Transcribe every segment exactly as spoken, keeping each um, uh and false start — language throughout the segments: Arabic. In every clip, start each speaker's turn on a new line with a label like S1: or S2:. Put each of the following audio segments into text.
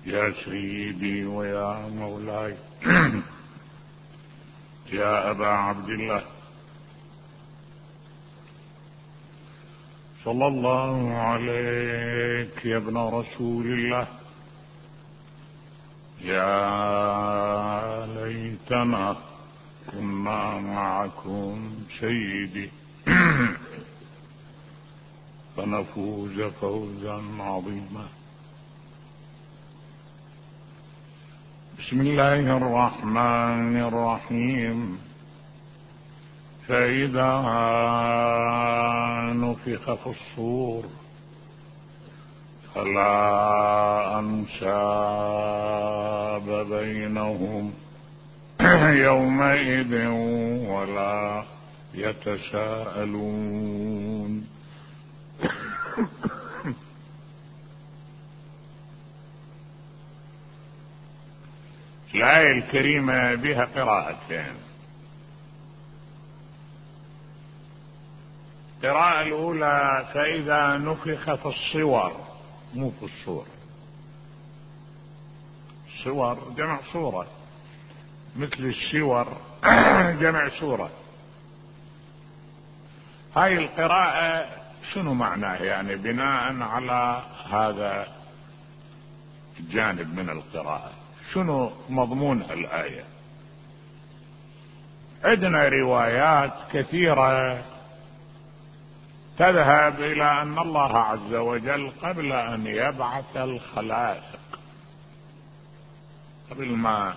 S1: يا سيدي ويا مولاي يا أبا عبد الله صلى الله عليك يا ابن رسول الله. يا ليتنا كنا معكم سيدي فنفوز فوزا عظيما. بسم الله الرحمن الرحيم. فإذا نفخ في الصور فلا أنساب بينهم يومئذ ولا يتساءلون. الآية الكريمة بها قراءتين. القراءة الأولى فإذا نفخ في الصور، مو في الصور. الصور جمع صورة، مثل السور جمع صورة. هاي القراءة شنو معناه؟ يعني بناء على هذا الجانب من القراءة شنو مضمون الآية؟ عندنا روايات كثيرة تذهب إلى أن الله عز وجل قبل أن يبعث الخلائق، قبل ما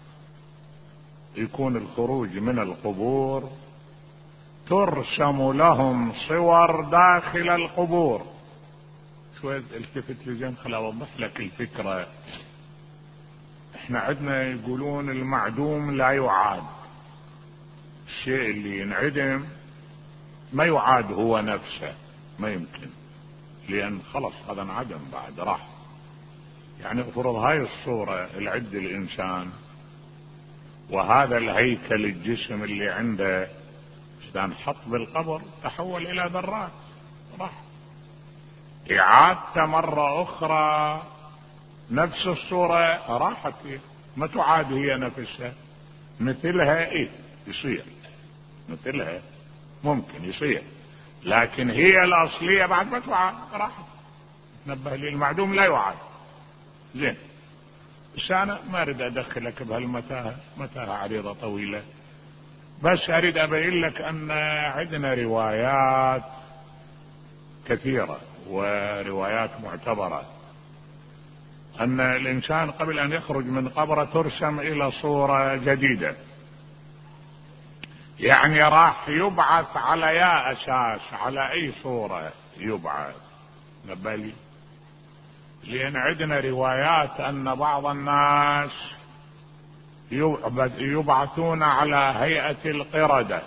S1: يكون الخروج من القبور، ترسم لهم صور داخل القبور. شوية التفت لزين خل أوضح لك الفكرة. احنا عندنا يقولون المعدوم لا يعاد، الشيء اللي ينعدم ما يعاد هو نفسه، ما يمكن، لأن خلص هذا انعدم بعد راح. يعني افرض هاي الصورة العد الإنسان وهذا الهيكل الجسم اللي عنده إذا انحط بالقبر تحول إلى ذرات، راح إعادته مرة أخرى نفس الصورة راحت، ما تعاد هي نفسها. مثلها إيه يصير، مثلها ممكن يصير، لكن هي الأصلية بعد ما تعاد راحت. تنبه لي المعدوم لا يعاد. زين، بس أنا ما أريد أدخلك بهالمتاهة، متاهة عريضة طويلة، بس أريد أبين لك أن عندنا روايات كثيرة وروايات معتبرة أن الإنسان قبل أن يخرج من قبره ترسم إلى صورة جديدة. يعني راح يبعث على يا أساس، على أي صورة يبعث؟ نبالي، لأن عندنا روايات أن بعض الناس يبعثون على هيئة القردة.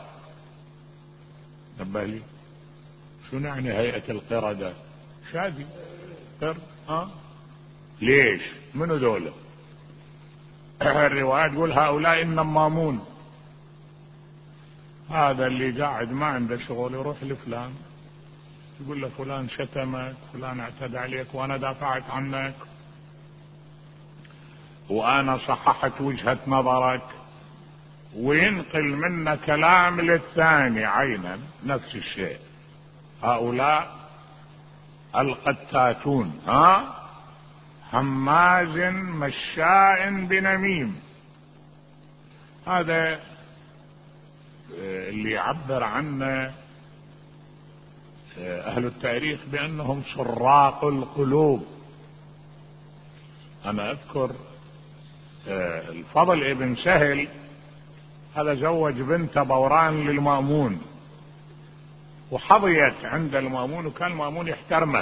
S1: نبالي، شو يعني هيئة القردة؟ شادي قرد، ها؟ ليش؟ منو دولة؟ الروايات تقول هؤلاء النمامون، هذا اللي قاعد ما عنده شغل يروح لفلان يقول له فلان شتمك، فلان اعتدى عليك وانا دافعت عنك وانا صححت وجهة نظرك، وينقل منا كلام للثاني عينا نفس الشيء. هؤلاء القتاتون، ها، هماز مشاء بنميم. هذا اللي يعبر عنه أهل التاريخ بأنهم سراق القلوب. أنا أذكر الفضل ابن سهل، هذا زوج بنت بوران للمأمون وحظيت عند المأمون، وكان المأمون يحترمه.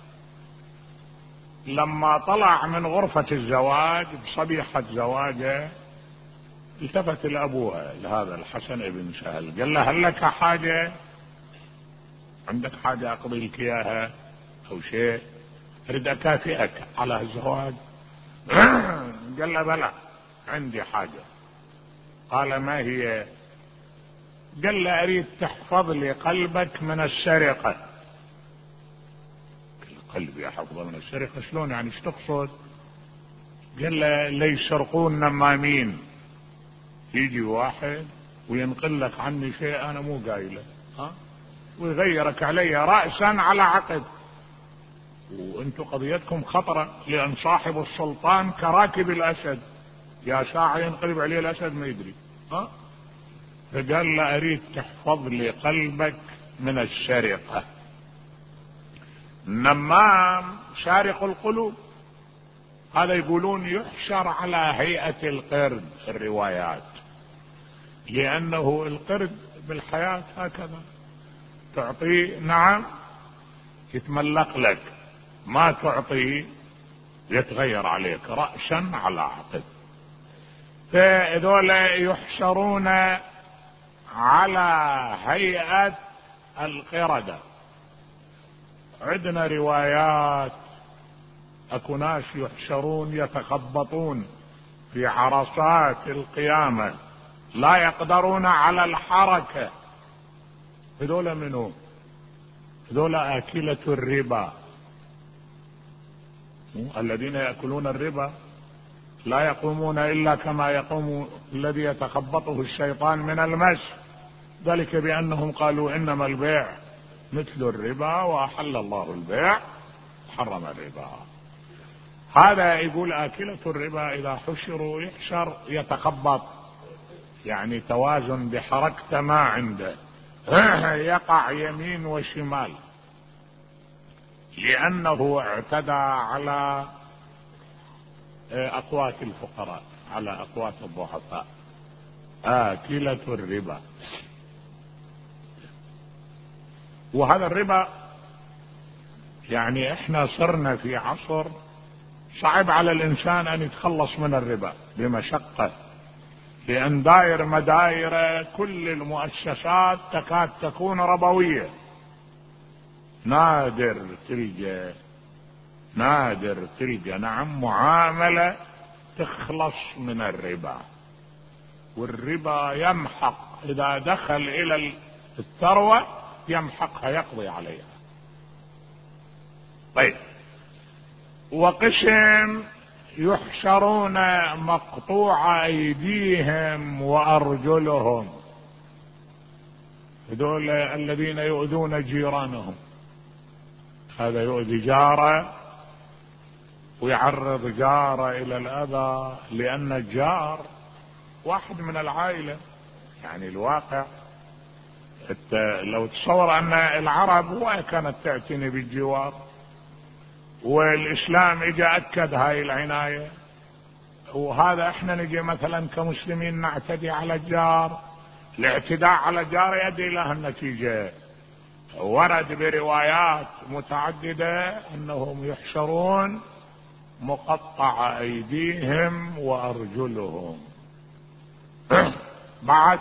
S1: لما طلع من غرفة الزواج بصبيحة زواجه التفت لأبوها لهذا الحسن ابن سهل قال له هل لك حاجة؟ عندك حاجة أقضي لك إياها أو شيء؟ أريد أكافئك على الزواج. قال له بلى عندي حاجة. قال ما هي؟ قال له أريد تحفظ لي قلبك من السرقة. قلبي أحفظه من السرقة؟ شلون يعني، ايش تقصد؟ قال له ليسرقون نمامين. يجي واحد وينقل لك عني شيء انا مو قايله، ها، ويغيرك علي رأسا على عقد. وانتم قضيتكم خطرة، لان صاحب السلطان كراكب الاسد، يا ساعة ينقلب عليه الاسد ما يدري، ها. فقال له اريد تحفظ لي قلبك من السرقة. النمام سارق القلوب، هذا يقولون يحشر على هيئة القرد في الروايات، لأنه القرد بالحياة هكذا تعطيه نعم يتملق لك، ما تعطيه يتغير عليك رأسا على عقد. فذول يحشرون على هيئة القردة. عندنا روايات اكو ناس يحشرون يتخبطون في عرصات القيامة لا يقدرون على الحركة. هذول منهم؟ هذول آكلة الربا، الذين يأكلون الربا لا يقومون إلا كما يقوم الذي يتخبطه الشيطان من المس، ذلك بأنهم قالوا إنما البيع مثل الربا وأحل الله البيع حرم الربا. هذا يقول آكلة الربا إذا حشروا يحشر يتخبط، يعني توازن بحركته ما عنده، يقع يمين وشمال، لأنه اعتدى على أقوات الفقراء، على أقوات الضعفاء. آكلة الربا. وهذا الربا يعني احنا صرنا في عصر صعب على الإنسان أن يتخلص من الربا بمشقة، لأن داير مداير كل المؤسسات تكاد تكون ربوية. نادر تلقى نادر تلقى نعم معاملة تخلص من الربا. والربا يمحق إذا دخل إلى الثروة، يمحقها يقضي عليها. طيب، وقسم يحشرون مقطوع أيديهم وأرجلهم، هذول الذين يؤذون جيرانهم. هذا يؤذي جاره ويعرض جاره إلى الأذى، لأن الجار واحد من العائلة. يعني الواقع لو تصور أن العرب هو كانت تعتني بالجوار، والإسلام اجى أكد هاي العناية، وهذا احنا نجي مثلا كمسلمين نعتدي على الجار. الاعتداء على الجار يؤدي إلى النتيجة. ورد بروايات متعددة أنهم يحشرون مقطع أيديهم وأرجلهم. بعد،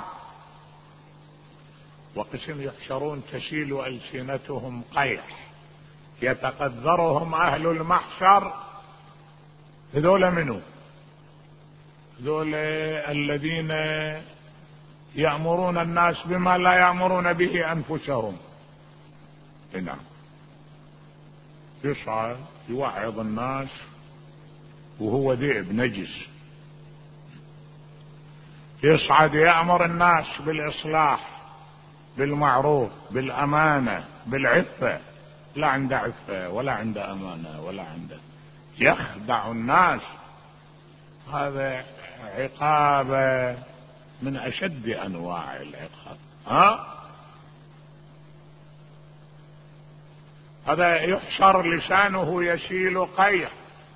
S1: وقسم يحشرون تسيل ألسنتهم قيح يتقذرهم أهل المحشر. هذول منه؟ هذول الذين يأمرون الناس بما لا يأمرون به أنفسهم. نعم، يصعد يوعظ الناس وهو ذئب نجس، يصعد يأمر الناس بالإصلاح بالمعروف بالأمانة بالعفة، لا عنده عفة ولا عنده أمانة ولا عنده، يخدع الناس. هذا عقاب من أشد أنواع العقاب. ها؟ هذا يحشر لسانه يسيل قيح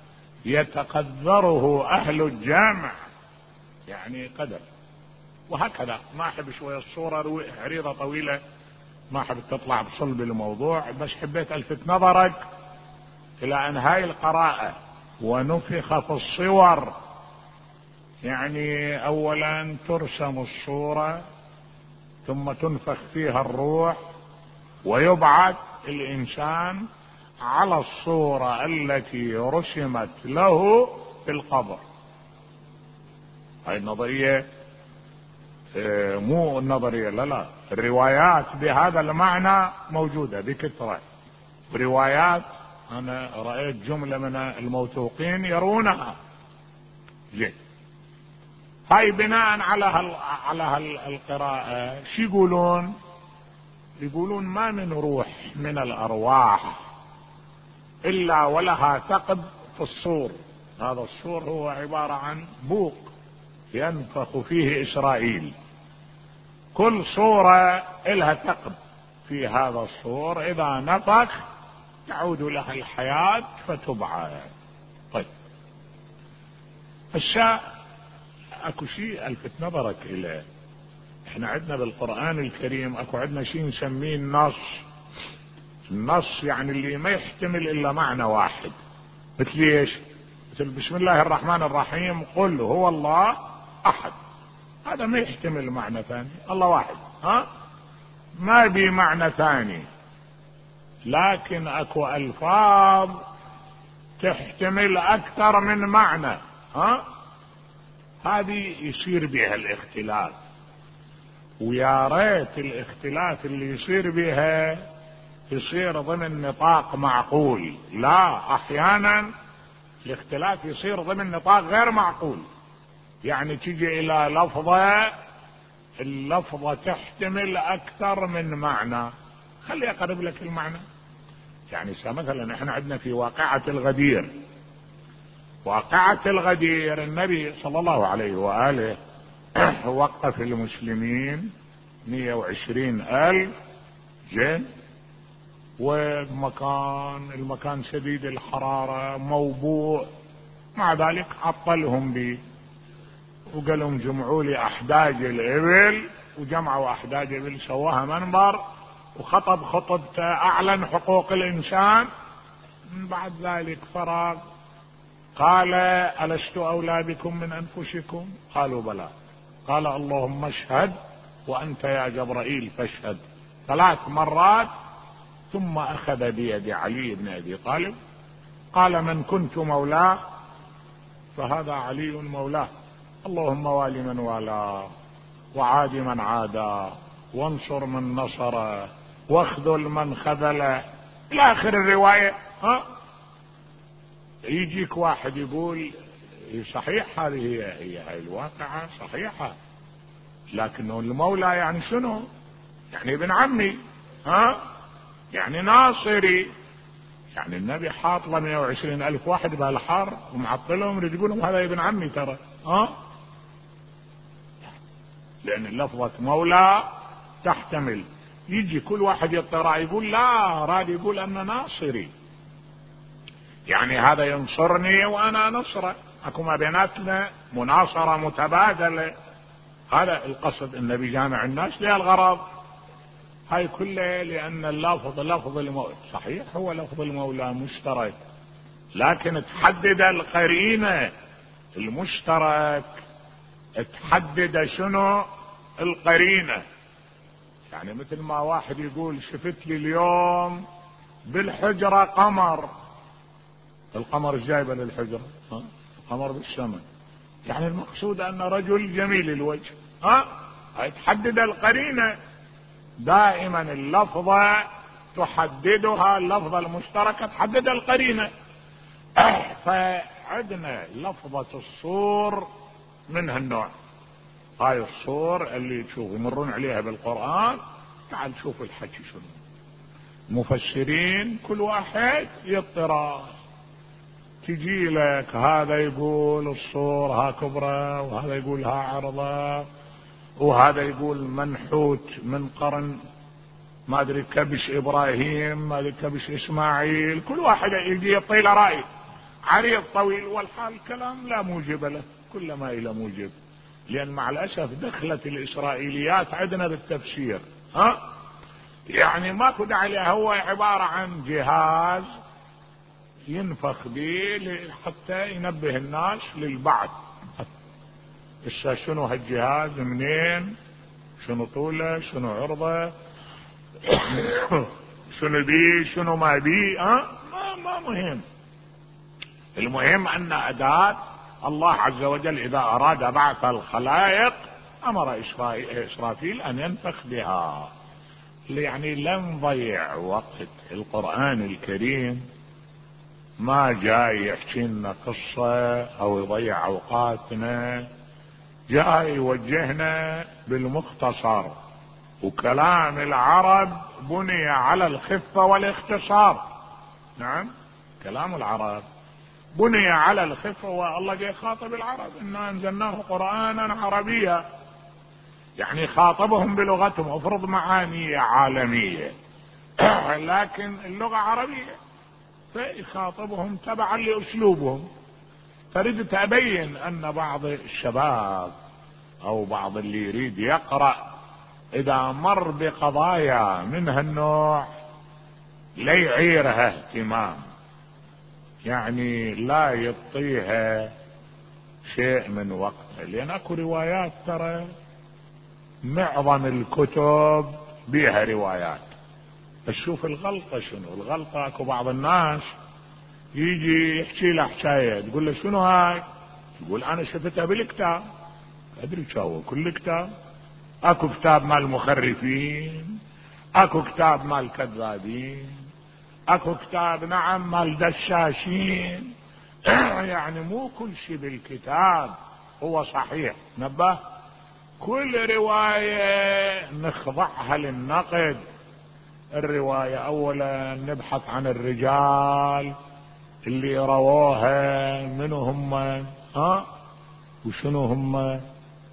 S1: يتقذره أهل الجامع، يعني قدر. وهكذا ما أحب شوية الصورة عريضة طويلة، ما أحب تطلع بصلب الموضوع، بس حبيت ألفت نظرك إلى أن هاي القراءة ونفخ في الصور، يعني أولا ترسم الصورة ثم تنفخ فيها الروح ويبعث الإنسان على الصورة التي رسمت له في القبر. هاي النظرية مو النظرية، لا لا، الروايات بهذا المعنى موجودة بكثرة. روايات أنا رأيت جملة من الموثوقين يرونها، زين. هاي بناء على هال على هالقراءة شو يقولون؟ يقولون ما من روح من الأرواح إلا ولها ثقب في الصور. هذا الصور هو عبارة عن بوق ينفخ فيه إسرائيل. كل صورة لها ثقب في هذا الصور، إذا نفخ تعود لها الحياة فتبعث. طيب الشاء اكو شيء الفت نظرك اليه. احنا عندنا بالقرآن الكريم اكو عندنا شيء نسميه النص. النص يعني اللي ما يحتمل الا معنى واحد. مثل ايش؟ مثل بسم الله الرحمن الرحيم قل هو الله احد، هذا ما يحتمل معنى ثاني، الله واحد، ها ما بي معنى ثاني. لكن اكو الفاظ تحتمل اكثر من معنى، ها هذه يصير بها الاختلاف. ويا ريت الاختلاف اللي يصير بها يصير ضمن نطاق معقول. لا، احيانا الاختلاف يصير ضمن نطاق غير معقول. يعني تجي الى لفظة، اللفظة تحتمل اكثر من معنى. خلي اقرب لك المعنى. يعني مثلا احنا عندنا في واقعة الغدير، واقعة الغدير النبي صلى الله عليه وآله وقف المسلمين مئة وعشرين ألف جن، ومكان المكان شديد الحرارة موبوء، مع ذلك عطلهم بي وقال لهم جمعوا لي أحداج الإبل، وجمعوا أحداج الإبل سواها منبر وخطب خطبته أعلن حقوق الإنسان. من بعد ذلك فراغ قال ألست أولى بكم من أنفسكم؟ قالوا بلى. قال اللهم اشهد وأنت يا جبرائيل فاشهد ثلاث مرات. ثم أخذ بيد علي بن أبي طالب قال من كنت مولاه فهذا علي مولاه، اللهم والي من والاه وعاد من عاداه وانصر من نصره واخذل من خذله إلى آخر الرواية. ها يجيك واحد يقول صحيح هذه هي هي هاي الواقعة صحيحة، لكنه المولى يعني شنو؟ يعني ابن عمي، ها يعني ناصري. يعني النبي حاط له مئة وعشرين ألف واحد بهالحار ومعطلهم يقولون هذا ابن عمي ترى، ها لأن لفظة مولى تحتمل. يجي كل واحد يطلع يقول لا راد يقول أنا ناصري، يعني هذا ينصرني وأنا نصره، أكو ما بيناتنا مناصرة متبادلة. هذا القصد. النبي جامع الناس لهالغرض. هاي كلها لأن اللفظ لفظ المولى صحيح هو لفظ المولى مشترك، لكن تحدد القرينة المشترك، تحدد شنو القرينة. يعني مثل ما واحد يقول شفت لي اليوم بالحجرة قمر، القمر جايبه للحجرة، ها القمر بالسماء، يعني المقصود أن رجل جميل الوجه، ها تحدد القرينة. دائما اللفظة تحددها، اللفظة المشتركة تحدد القرينة. فعندنا لفظة الصور من هالنوع. هاي الصور اللي تشوف يمرون عليها بالقرآن. تعال شوف الحكي شنو. مفسرين كل واحد يطرى، تجي لك هذا يقول الصور ها كبرى، وهذا يقول ها عرضة، وهذا يقول منحوت من قرن ما ادري كبش ابراهيم، ما ادري كبش اسماعيل. كل واحد يجي يطيل رأي عريض طويل، والحال كلام لا موجب له، كل ما الى موجب. لان مع الاسف دخلت الاسرائيليات عندنا بالتفسير، ها يعني ماكو داعي له، هو عبارة عن جهاز ينفخ به حتى ينبه الناس للبعث. إسا شنو هالجهاز منين، شنو طوله، شنو عرضه، شنو بيه شنو ما بيه، أه؟ ما, ما مهم. المهم أن أداة الله عز وجل إذا أراد بعث الخلائق أمر إسرافيل أن ينفخ بها. يعني لن نضيع وقت القرآن الكريم ما جاي يحكي لنا قصة او يضيع اوقاتنا، جاي يوجهنا بالمختصر. وكلام العرب بني على الخفة والاختصار. نعم، كلام العرب بني على الخفة، والله جاي خاطب العرب إنا أنزلناه قرآنا عربيا، يعني خاطبهم بلغتهم، افرض معاني عالمية لكن اللغة عربية، فيخاطبهم تبعا لأسلوبهم. فردت أبين أن بعض الشباب أو بعض اللي يريد يقرأ إذا مر بقضايا من هالنوع لا يعيرها اهتمام، يعني لا يعطيها شيء من وقته، لأن أكو روايات ترى معظم الكتب بيها روايات. تشوف الغلطة شنو الغلطة؟ أكو بعض الناس يجي يحكي له حكاية، تقول له شنو هاي؟ يقول أنا شفتها بالكتاب. أدري شو كل كتاب؟ أكو كتاب مال مخرفين، أكو كتاب مال كذابين، أكو كتاب نعم مال دشاشين يعني مو كل شيء بالكتاب هو صحيح. نبه، كل رواية نخضعها للنقد. الرواية أولا نبحث عن الرجال اللي رووها، منو هم، ها وشنو هم.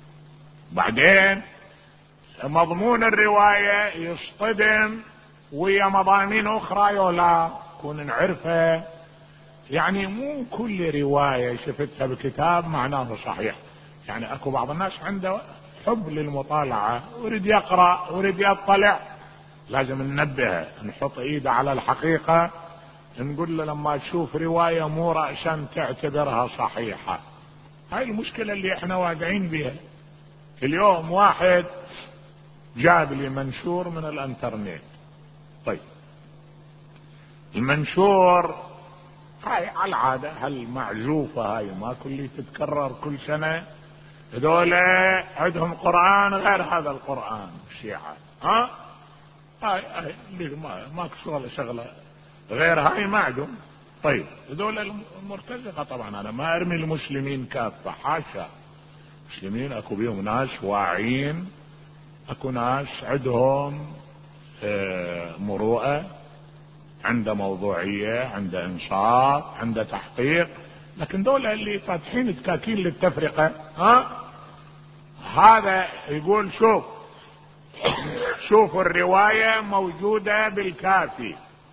S1: بعدين مضمون الرواية يصطدم ويا مضامين أخرى يولا كون نعرفه. يعني مو كل رواية شفتها بكتاب معناه صحيح. يعني أكو بعض الناس عنده حب للمطالعة، ورد يقرأ ورد يطلع، لازم ننبهه، نحط ايده على الحقيقة، نقول له لما تشوف رواية مو رأسا تعتبرها صحيحة. هاي المشكلة اللي احنا واقعين بها اليوم. واحد جاب لي منشور من الانترنت، طيب المنشور هاي على العادة هالمعزوفة هاي ما كل تتكرر كل سنة، هذول عندهم قرآن غير هذا القرآن الشيعة، ها هاي هاي اللي ما ماك شغله شغله غير هاي ما عندهم. طيب هذول المرتزقه، طبعا انا ما ارمي المسلمين كافه، حاشا. المسلمين اكو بيهم ناس واعين، اكو ناس عندهم مروءه، عنده موضوعيه، عنده انصاف، عنده تحقيق. لكن دول اللي فاتحين تكاكين للتفرقه، ها هذا يقول شوف شوفوا الرواية موجودة بالكافي،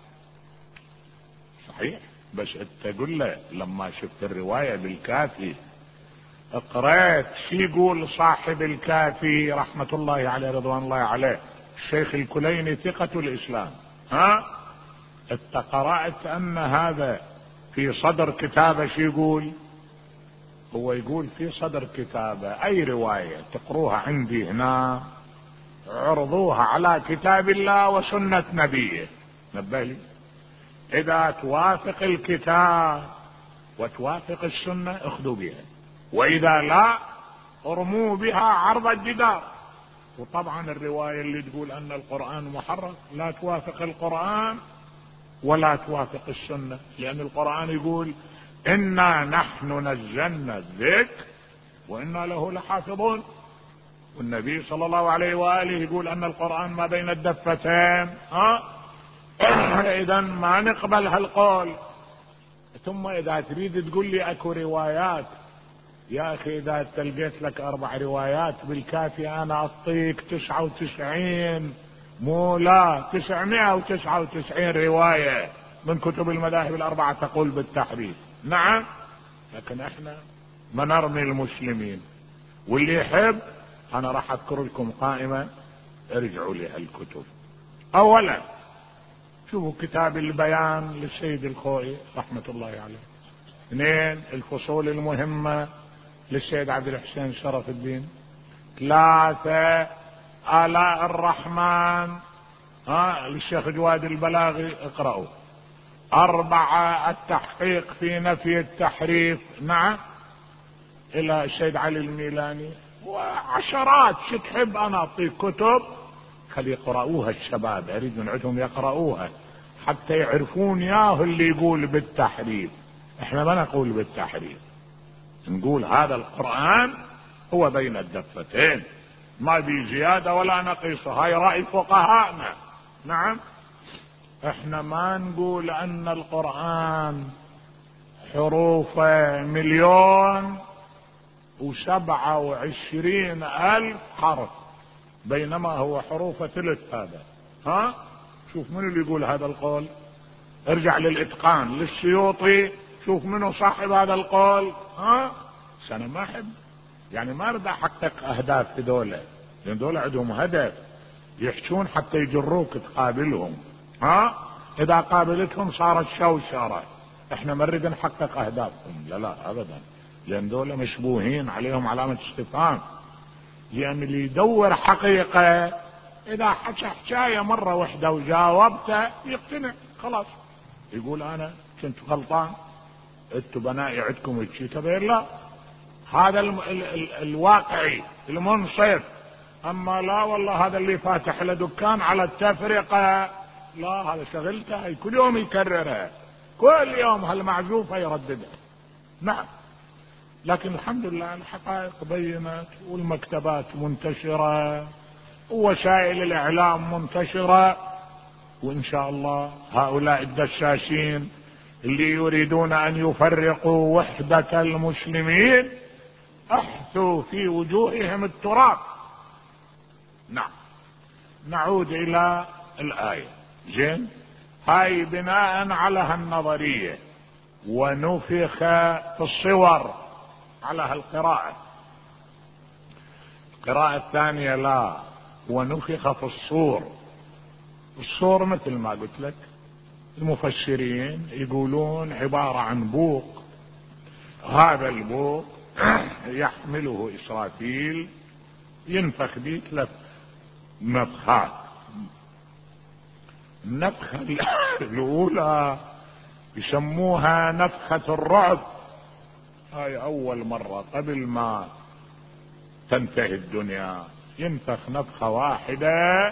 S1: صحيح، بس انت قل له لما شفت الرواية بالكافي قرأت شي يقول صاحب الكافي رحمة الله عليه رضوان الله عليه الشيخ الكليني ثقة الإسلام، ها انت قرأت ان هذا في صدر كتابه شي يقول؟ هو يقول في صدر كتابه اي رواية تقروها عندي هنا عرضوها على كتاب الله وسنة نبيه. نبهلي، اذا توافق الكتاب وتوافق السنة اخذوا بها، واذا لا ارموا بها عرض الجدار. وطبعا الرواية اللي تقول ان القرآن محرف لا توافق القرآن ولا توافق السنة، لان القرآن يقول انا نحن نزلنا الذكر وانا له لحافظون، والنبي صلى الله عليه وآله يقول أن القرآن ما بين الدفتين، ها إذا ما نقبل هالقول. ثم إذا تريد تقول لي أكو روايات، يا أخي إذا تلقيت لك أربع روايات بالكافي أنا أعطيك تسعة وتسعين، مو لا تسعمائة وتسعة وتسعين رواية من كتب المذاهب الأربعة تقول بالتحريف. نعم، لكن احنا ما نرمي المسلمين. واللي يحب انا راح اذكر لكم قائمة ارجعوا لها الكتب. اولا شوفوا كتاب البيان للسيد الخوئي رحمة الله عليه. اثنين الفصول المهمة للسيد عبد الحسين شرف الدين. ثلاثة آلاء الرحمن ها للشيخ جواد البلاغي اقرأوا. أربعة التحقيق في نفي التحريف، نعم، إلى السيد علي الميلاني. وعشرات شو تحب أنا أعطيك كتب خلي يقرأوها الشباب، أريد من عندهم يقرأوها. حتى يعرفون ياه اللي يقول بالتحريف. احنا ما نقول بالتحريف، نقول هذا القرآن هو بين الدفتين، ما بي زيادة ولا نقيصة. هاي رأي فقهاءنا. نعم، احنا ما نقول ان القرآن حروف مليون وسبعة وعشرين الف حرف، بينما هو حروف ثلث هذا. ها، شوف منو اللي يقول هذا القول، ارجع للإتقان للسيوطي، شوف منو صاحب هذا القول. ها، انا ما احب يعني ما اريد احقق اهداف في دولة، لان دولة عندهم هدف يحشون حتى يجروك تقابلهم. ها، اذا قابلتهم صارت شوشرة. احنا ما نريد نحقق اهدافهم، لا لا ابدا، لان دولة مشبوهين عليهم علامة استفهام. لان اللي يدور حقيقة اذا حكى حكاية مرة واحدة وجاوبته يقتنع خلاص، يقول انا كنت غلطان، انتوا بنائي عندكم هيك كبير. لا، هذا ال ال ال الواقعي المنصف. اما لا والله هذا اللي فاتح له دكان على التفرقة، لا، هذا شغلته كل يوم يكررها، كل يوم هالمعزوفة يرددها. نعم، لكن الحمد لله الحقائق بينت، والمكتبات منتشرة، ووسائل الاعلام منتشرة، وان شاء الله هؤلاء الدشاشين اللي يريدون ان يفرقوا وحدة المسلمين احثوا في وجوههم التراب. نعم، نعود الى الآية. زين، هاي بناء على هالنظرية. ونفخ في الصور على هالقراءة. القراءة الثانية لا، ونفخ في الصور. الصور مثل ما قلت لك المفسرين يقولون عبارة عن بوق، هذا البوق يحمله إسرافيل، ينفخ به ثلاث نفخات. النفخة الأولى يسموها نفخة الرعب، هاي أول مرة قبل ما تنتهي الدنيا ينفخ نفخة واحدة،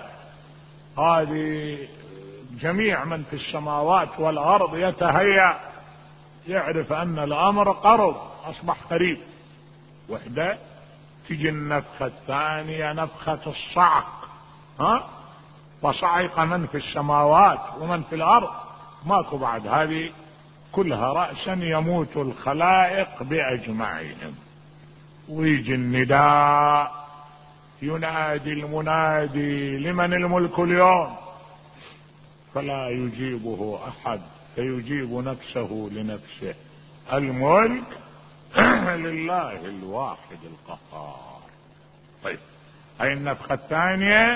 S1: هذه جميع من في السماوات والأرض يتهيأ، يعرف أن الأمر قرب، أصبح قريب. وحدة. تجي النفخة الثانية نفخة الصعق، ها، وصعق من في السماوات ومن في الأرض، ماكو بعد هذه كلها رأسا يموت الخلائق بأجمعهم. ويجي النداء، ينادي المنادي لمن الملك اليوم، فلا يجيبه أحد، فيجيب نفسه لنفسه، الملك لله الواحد القهار. طيب، هاي النفخة الثانية.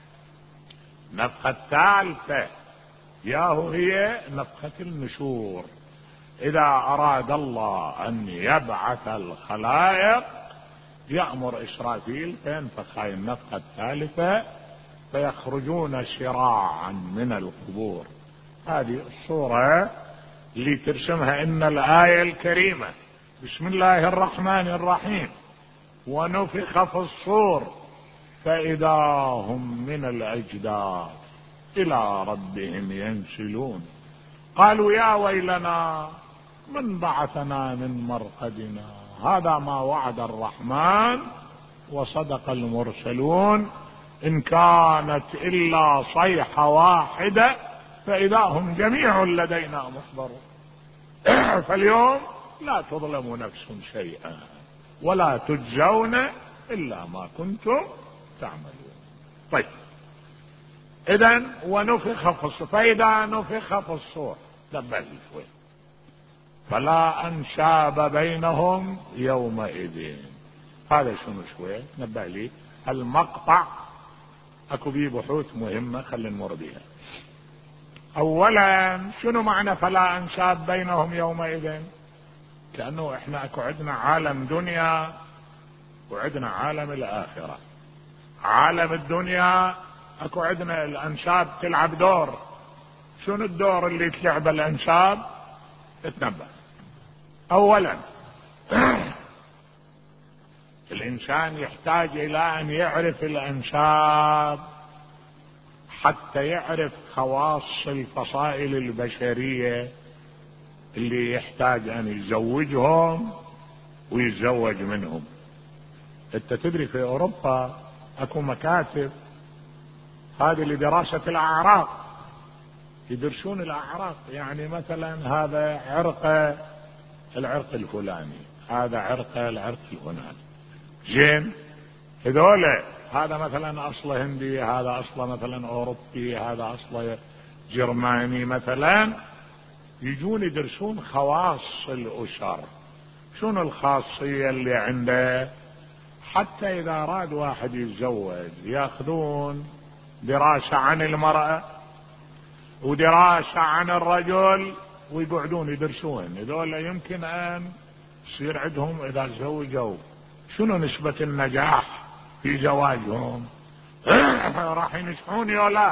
S1: نفخة الثالثة ياهو هي نفخة النشور. إذا أراد الله أن يبعث الخلائق يأمر إسرافيل فينفخ هاي النفخة الثالثة، فيخرجون شراعا من القبور. هذه الصورة اللي ترسمها إن الآية الكريمة. بسم الله الرحمن الرحيم. ونفخ في الصور فإذا هم من الأجداث إلى ربهم ينسلون. قالوا يا ويلنا من بعثنا من مرقدنا، هذا ما وعد الرحمن وصدق المرسلون، إن كانت إلا صيحة واحدة فإذا هم جميع لدينا محضرون. فاليوم لا تظلم نفس شيئا ولا تجزون إلا ما كنتم تعملون. طيب، إذن ونفخ في الصور، فإذا نفخ في الصور نبه شوي، فلا أنساب بينهم يومئذ. هذا شنو شوي نبه لي المقطع، اكو بيه بحوث مهمة خلينا نمر بيها. اولا شنو معنى فلا انساب بينهم يومئذ؟ كأنه احنا اكو عندنا عالم دنيا وعندنا عالم الاخرة. عالم الدنيا اكو عندنا الانساب تلعب دور. شنو الدور اللي تلعب الانساب؟ اتنبه. اولا الانسان يحتاج الى ان يعرف الانساب حتى يعرف خواص الفصائل البشرية اللي يحتاج ان يزوجهم ويتزوج منهم. انت تدري في اوروبا اكو مكاتب هذه لدراسة الاعراق، يدرسون الاعراق، يعني مثلا هذا عرقه العرق الفلاني، هذا عرقه العرق الفلاني، زين، هذول هذا مثلا اصله هندي، هذا اصله مثلا اوروبي، هذا اصله جرماني مثلا، يجون يدرسون خواص الاسر، شنو الخاصية اللي عنده، حتى اذا اراد واحد يتزوج ياخذون دراسة عن المرأة ودراسة عن الرجل ويقعدون يدرسون هذول، يمكن ان يصير عندهم اذا تزوجوا شنو نسبة النجاح في زواجهم، راح ينجحون ولا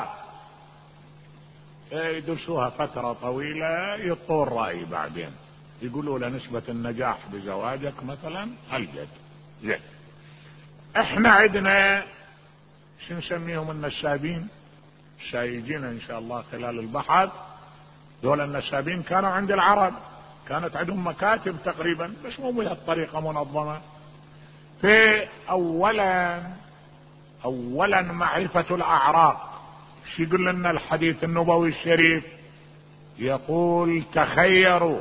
S1: يدرسوها فترة طويلة، يطور رأي بعدين يقولوا له نسبة النجاح بزواجك مثلا الجد. زين، احنا عندنا شو نسميهم النسابين، سايجين ان شاء الله خلال البحث، دول النسابين كانوا عند العرب، كانت عندهم مكاتب تقريبا بس مو بهالطريقة منظمة. في اولا اولا معرفة الاعراق، شو يقول لنا الحديث النبوي الشريف؟ يقول تخيروا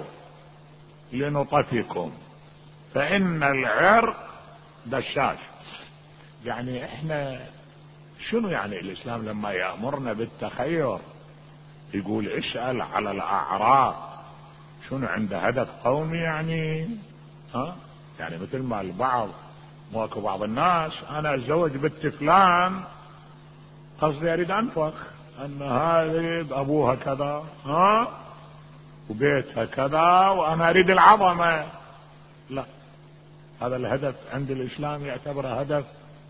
S1: لنطفكم فان العرق دشاش. يعني احنا شنو يعني الاسلام لما يأمرنا بالتخير يقول اسأل على الاعراق، شنو عنده هدف قومي يعني؟ ها يعني مثل ما البعض ماكو بعض الناس انا اتزوج بنت فلان قصدي اريد انفخ ان هذه ابوها كذا ها وبيتها كذا وانا اريد العظمة، لا، هذا الهدف عند الاسلام يعتبره هدف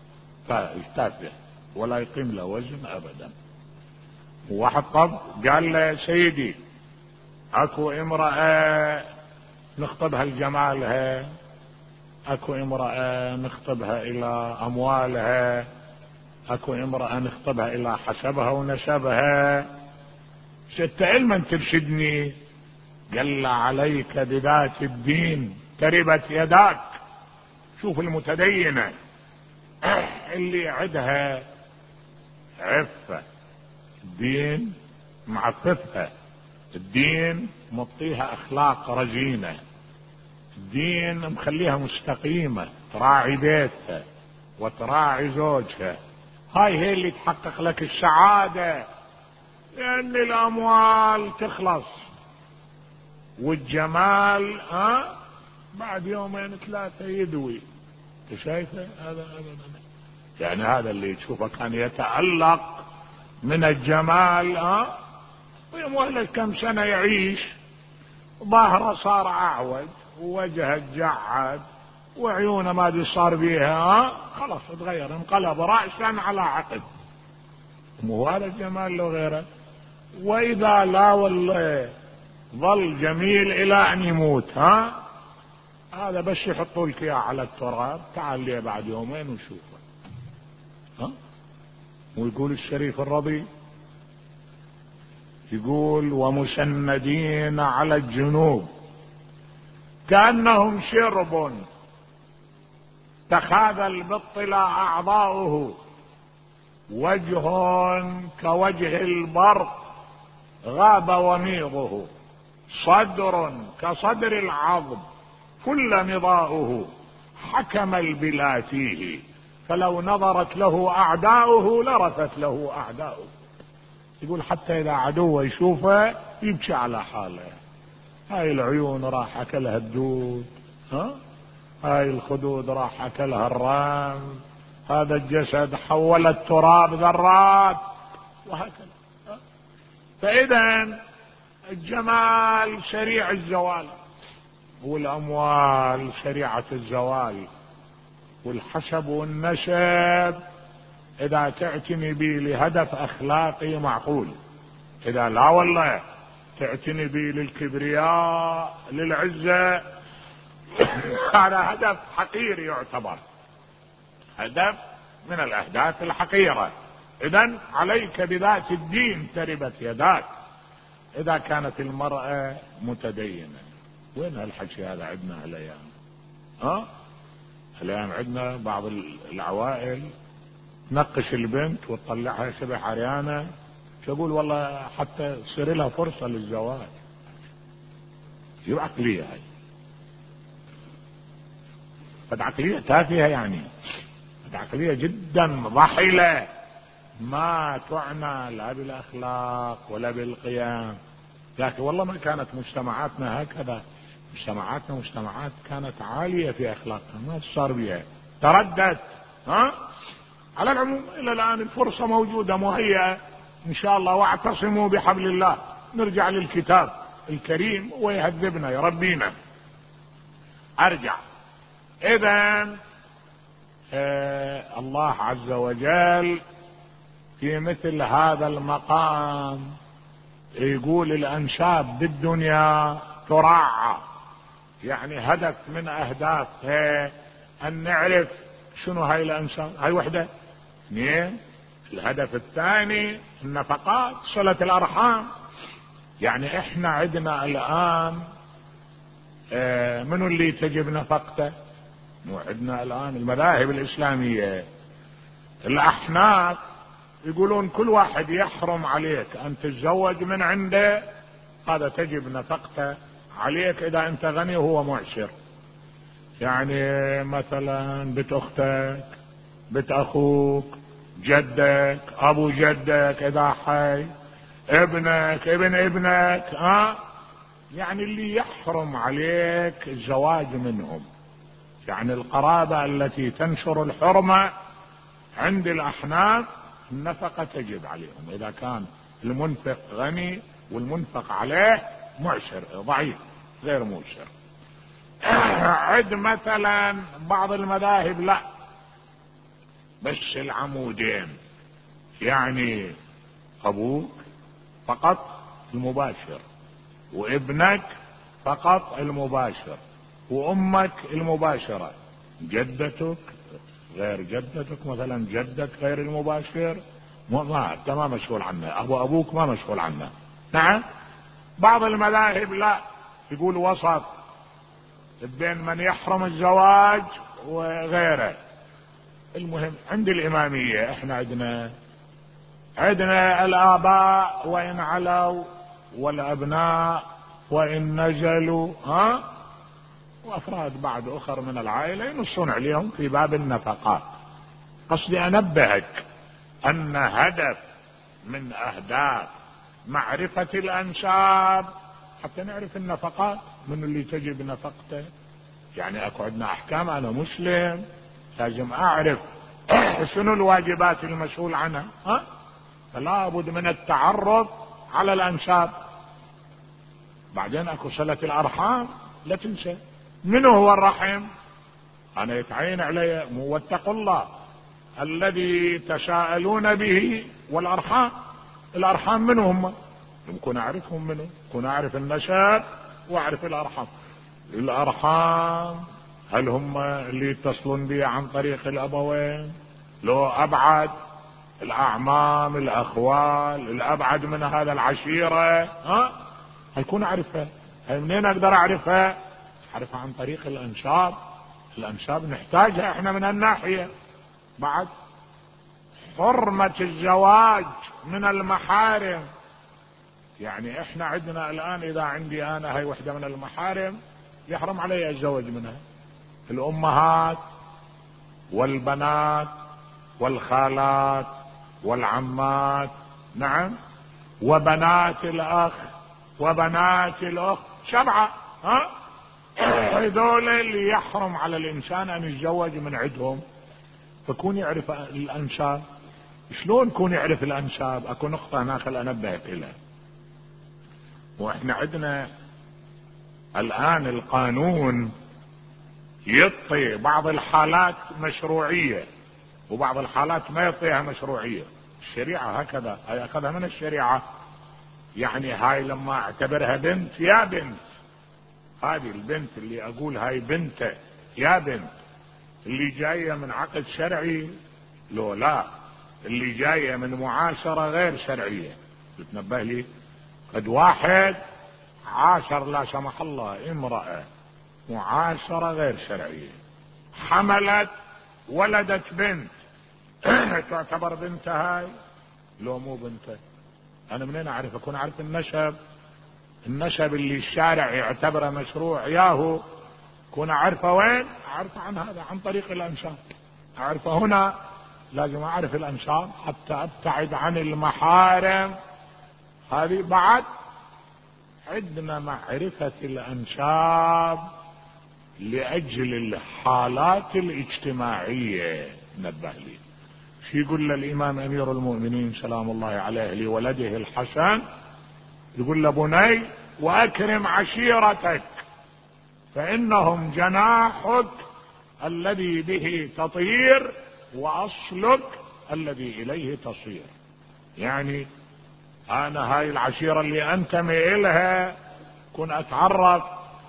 S1: تافه ولا يقيم له وزن ابدا. واحد طب قال له سيدي اكو امرأة نخطبها لجمالها، اكو امرأة نخطبها الى اموالها، اكو امرأة نخطبها الى حسبها ونسبها، ست علما ترشدني؟ قال عليك بذات الدين تربت يداك. شوف المتدينة اللي عندها عفة، الدين معففها، الدين مطيها اخلاق رزينة، الدين مخليها مستقيمة، تراعي بيتها وتراعي زوجها، هاي هي اللي تحقق لك السعادة. لان الاموال تخلص والجمال ها بعد يومين ثلاثة يدوي، انت شايفه هذا هذا يعني هذا اللي تشوفه كان يتألق من الجمال ها ويموه كم سنة يعيش ظهره صار اعوج ووجهه تجعد وعيونه ما دي صار بيها، خلاص اتغير انقلب رأسا على عقب، مو هذا الجمال لو غيره. واذا لا والله ظل جميل الى ان يموت، ها هذا بس يحطوا لك اياه على التراب، تعال لي بعد يومين وشوفه. ها ويقول الشريف الرضي يقول ومسندين على الجنوب كأنهم شرب تخاذل باطلاع اعضاؤه، وجه كوجه البرق غاب وميضه، صدر كصدر العظم كل مضاؤه، حكم البلا فيه فلو نظرت له اعداؤه لرثت له اعداؤه. يقول حتى اذا عدوه يشوفه يبكي على حاله، هاي العيون راح اكلها الدود، ها هاي الخدود راح اكلها الرام، هذا الجسد حول التراب ذرات، وهكذا. فاذا الجمال سريع الزوال، والاموال سريعة الزوال، والحسب والنسب اذا تعتني بي لهدف اخلاقي معقول، اذا لا والله تعتني بي للكبرياء للعزة هذا هدف حقير، يعتبر هدف من الاهداف الحقيرة. إذن عليك بذات الدين تربت يداك. إذا كانت المرأة متدينة، وين هالحكي هذا عندنا هالأيام؟ ها الأيام عندنا بعض العوائل تنقش البنت وتطلعها شبه عريانة، تقول والله حتى تصير لها فرصة للزواج. شو عقلية هاي؟ قد عقلية تافهة، يعني قد عقلية جدا ضحلة، ما تعنى لا بالأخلاق ولا بالقيم. لكن والله ما كانت مجتمعاتنا هكذا، مجتمعاتنا مجتمعات كانت عالية في أخلاقها، ما صار بها تردد. ها على العموم إلى الآن الفرصة موجودة مهيئة إن شاء الله، واعتصموا بحبل الله. نرجع للكتاب الكريم ويهذبنا يربينا. أرجع إذن آه الله عز وجل في مثل هذا المقام يقول الأنساب بالدنيا تراعى، يعني هدف من أهدافها أن نعرف شنو هاي الأنساب. هاي وحدة. اثنين، الهدف الثاني النفقات، صلة الأرحام. يعني احنا عندنا الآن اه منو اللي تجب نفقته؟ عندنا الآن المذاهب الإسلامية الأحناف يقولون كل واحد يحرم عليك أن تتزوج من عنده، هذا تجب نفقته عليك إذا أنت غني وهو معسر. يعني مثلا بنت أختك، بنت أخوك، جدك، أبو جدك إذا حي، ابنك، ابن ابنك، ها يعني اللي يحرم عليك الزواج منهم. يعني القرابة التي تنشر الحرمة عند الأحناف النفقة تجب عليهم إذا كان المنفق غني والمنفق عليه معسر ضعيف غير معسر. عد مثلا بعض المذاهب لا، بس العمودين، يعني أبوك فقط المباشر، وابنك فقط المباشر، وأمك المباشرة، جدتك غير جدتك، مثلا جدك غير المباشر، ما انت ما مشغول عنه، ابو ابوك ما مشغول عنه. نعم. بعض المذاهب لا، يقول وسط بين من يحرم الزواج وغيره. المهم عند الإمامية احنا عندنا عندنا الآباء وإن علوا والأبناء وإن نزلوا، ها وأفراد بعد أخر من العائلة ينصون عليهم في باب النفقات. قصدي أنبهك أن هدف من أهداف معرفة الأنساب حتى نعرف النفقات، من اللي تجب نفقته. يعني أكو عندنا أحكام، أنا مسلم لازم أعرف شنو الواجبات المسؤول عنها، ها فلا بد من التعرف على الأنساب. بعدين أكو صلة الأرحام، لا تنسى منو هو الرحم. أنا يتعين علي واتقوا الله الذي تساءلون به والأرحام. الأرحام منو هم؟ يمكن أعرفهم منو، يمكن أعرف النسب وأعرف الأرحام. الأرحام هل هم اللي يتصلون بي عن طريق الأبوين؟ لو أبعد الأعمام، الأخوال، الأبعد من هذا العشيرة، ها هيكون أعرفها. هي منين أقدر أعرفها؟ أعرفها عن طريق الأنساب. الأنساب نحتاجها احنا من الناحية. بعد حرمة الزواج من المحارم، يعني احنا عندنا الآن إذا عندي أنا هاي وحدة من المحارم يحرم علي الزواج منها. الأمهات والبنات والخالات والعمات، نعم، وبنات الأخ وبنات الأخت، سبعة، ها هذول اللي يحرم على الإنسان أن يتزوج من عندهم. فكون يعرف الأنساب. شلون كون يعرف الأنساب؟ أكو نقطة هناك خل أنبهك إليها. وإحنا عندنا الآن القانون يعطي بعض الحالات مشروعية وبعض الحالات ما يعطيها مشروعية. الشريعة هكذا، هاي أخذها من الشريعة. يعني هاي لما اعتبرها بنت، يا بنت، هذه البنت اللي أقول هاي بنته يا بنت اللي جاية من عقد شرعي، لو لا اللي جاية من معاشرة غير شرعية. تتنبه لي؟ قد واحد عاشر لا سمح الله امرأة معاشرة غير شرعية، حملت ولدت بنت، تعتبر بنت هاي لو مو بنته؟ انا منين اعرف؟ اكون اعرف النسب، النسب اللي الشارع يعتبره مشروع ياهو، كون اعرفه وين؟ اعرفه عن هذا، عن طريق الانساب. اعرفه هنا لازم اعرف الانساب حتى ابتعد عن المحارم. هذه بعد عندنا معرفة الانساب لاجل الحالات الاجتماعية. نبه لي شي يقول للامام امير المؤمنين سلام الله عليه لولده الحسن، يقول له بني واكرم عشيرتك فانهم جناحك الذي به تطير واصلك الذي اليه تصير. يعني انا هاي العشيرة اللي انتمي الها كن اتعرف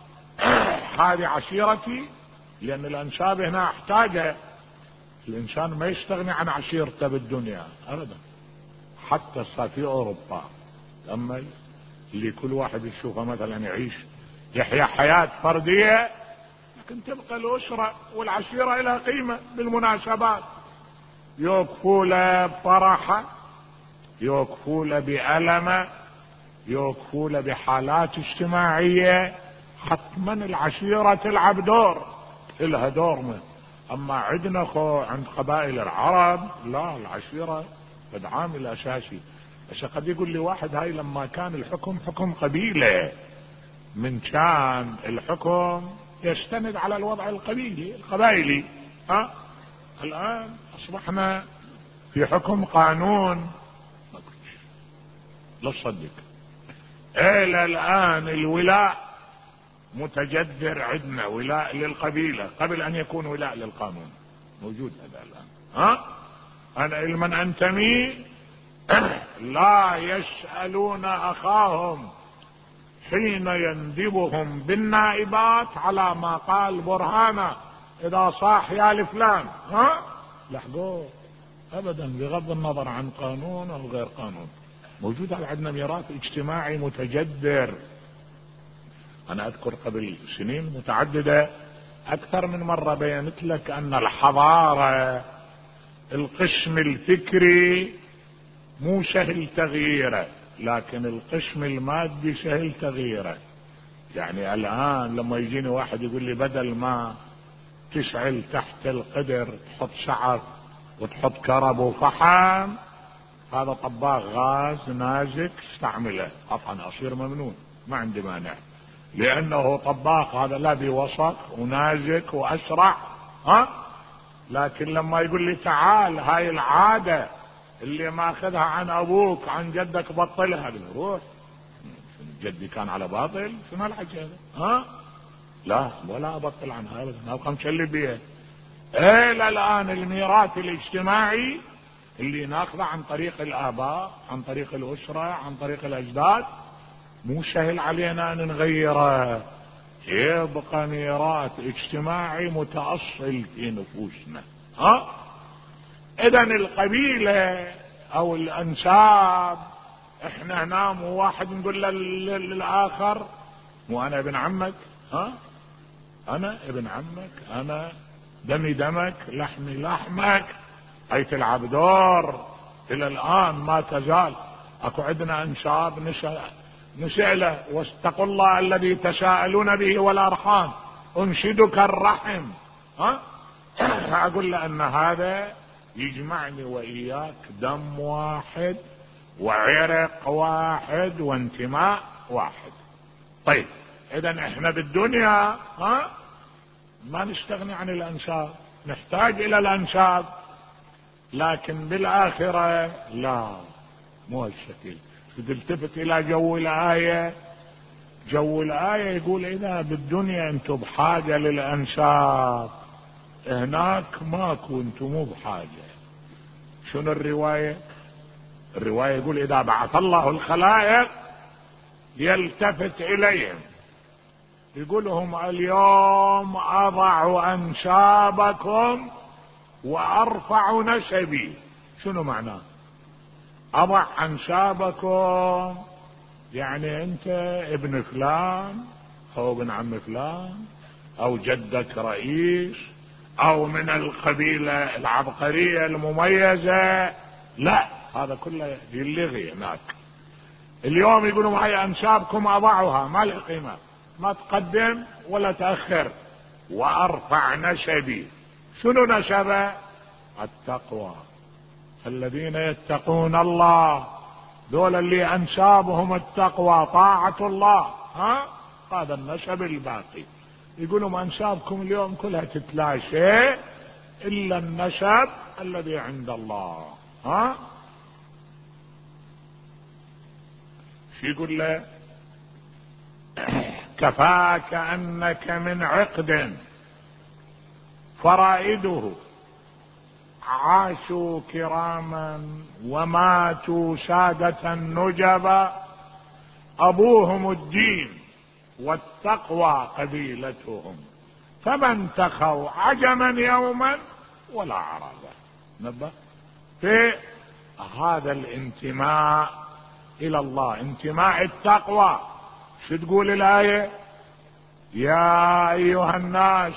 S1: هذه عشيرتي، لان الانساب هنا احتاجه. الانسان ما يستغني عن عشيرته بالدنيا ابدا، حتى صار في اوروبا تأمل اللي كل واحد يشوفه مثلا يعيش يحيا حياة فردية، لكن تبقى الاسرة والعشيرة لها قيمة بالمناسبات، يوقفوا له بفرحه، يوقفوا له بألمه، يوقفوا له بحالات اجتماعية. حتما العشيرة تلعب دور، لها دور. من اما عندنا خو عند قبائل العرب لا، العشيرة قد عامل اساسي. بس قد يقول لي واحد هاي لما كان الحكم حكم قبيلة، من كان الحكم يستند على الوضع القبيلي القبائلي، ها الان اصبحنا في حكم قانون. لا تصدق الى الان الولاء متجذر عندنا، ولاء للقبيلة قبل ان يكون ولاء للقانون، موجود هذا الان. ها انا لمن انتمي لا يسألون اخاهم حين يندبهم بالنائبات على ما قال برهانه اذا صاح يا لفلان، ها لحقوه ابدا بغض النظر عن قانون او غير قانون. موجود عندنا ميراث اجتماعي متجذر. انا اذكر قبل سنين متعددة اكثر من مرة بينت لك ان الحضارة القسم الفكري مو سهل تغييره، لكن القسم المادي سهل تغييره. يعني الان لما يجيني واحد يقول لي بدل ما تشعل تحت القدر تحط شعر وتحط كرب وفحم، هذا طباخ غاز نازك استعمله، طبعا اصير ممنون ما عندي مانع، لانه طباخ هذا لا بوسط ونازك واسرع. ها لكن لما يقول لي تعال هاي العادة اللي ماخذها عن ابوك عن جدك بطلها، روح جدي كان على باطل شنو الحكي هذا؟ ها لا ولا ابطل عنها ابدا، ابقى مشلب بيها. الى الان الميراث الاجتماعي اللي ناخذه عن طريق الاباء، عن طريق الاسرة، عن طريق الاجداد، مو سهل علينا ان نغيره، يبقى ميراث اجتماعي متأصل في نفوسنا. ها اذا القبيلة او الانساب، احنا هنا مو واحد نقول للاخر مو انا ابن عمك، ها انا ابن عمك، انا دمي دمك لحمي لحمك. هي تلعب دور الى الان ما تزال. اكو عندنا انساب نسأل نسأله واتقوا الله الذي تساءلون به والارحام انشدك الرحم. ها اقول له ان هذا يجمعني واياك دم واحد وعرق واحد وانتماء واحد. طيب اذا احنا بالدنيا ها ما نستغني عن الانساب، نحتاج الى الانساب، لكن بالاخرة لا مو هالشكل. تلتفت الى جو الاية، جو الاية يقول اذا بالدنيا انتم بحاجة للانساب، هناك ماكو، انتم مو بحاجة. شنو الرواية؟ الرواية يقول اذا بعث الله الخلائق يلتفت اليهم يقول لهم اليوم اضع انسابكم وارفع نسبي. شنو معناه؟ أضع أنسابكم يعني أنت ابن فلان أو ابن عم فلان أو جدك رئيس أو من القبيلة العبقرية المميزة. لا، هذا كله يلغي هناك. اليوم يقولوا معي أنسابكم أضعها، ما له قيمة، ما تقدم ولا تأخر. وأرفع نسبي. شنو نسبه؟ التقوى. الذين يتقون الله دول اللي أنسابهم التقوى طاعة الله. ها هذا النسب الباقي. يقولوا أنسابكم اليوم كلها تتلاشى إلا النسب الذي عند الله. ها شو يقول له؟ كفاك أنك من عقد فرائده عاشوا كراما وماتوا سادة نجبا، أبوهم الدين والتقوى قبيلتهم، فمن تخوا عجما يوما ولا عربا. نبه في هذا الانتماء إلى الله، انتماء التقوى. شو تقول الآية؟ يا أيها الناس